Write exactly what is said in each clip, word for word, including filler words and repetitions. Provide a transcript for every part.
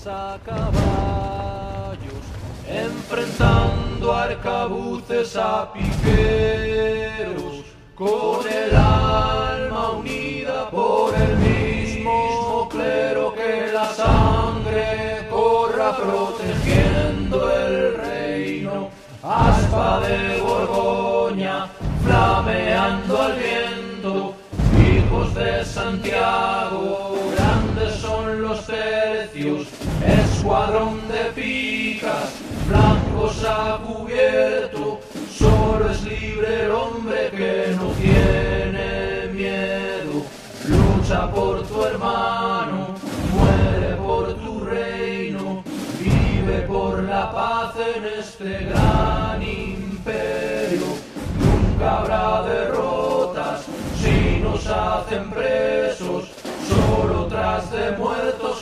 hombres a caballos, enfrentando arcabuces a piqueros, con el alma unida por el mismo clero, que la sangre corra protegiendo el reino. Aspa de Borgoña, flameando al viento, hijos de Santiago, grandes son los tercios, escuadrón de picas, blancos a cubierto, solo es libre el hombre que no tiene miedo. Lucha por tu hermano, muere por tu reino, vive por la paz en este gran imperio. Nunca habrá derrotas si nos hacen presos, solo tras de muertos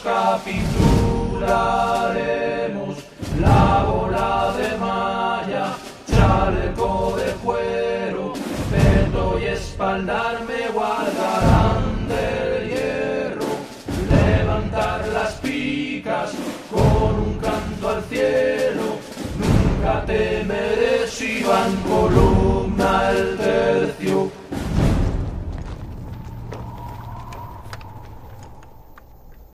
capitularemos. La bola de malla, chaleco de cuero, peto y espaldar me guardarán del hierro. Levantar las picas con un canto al cielo, nunca temeré si van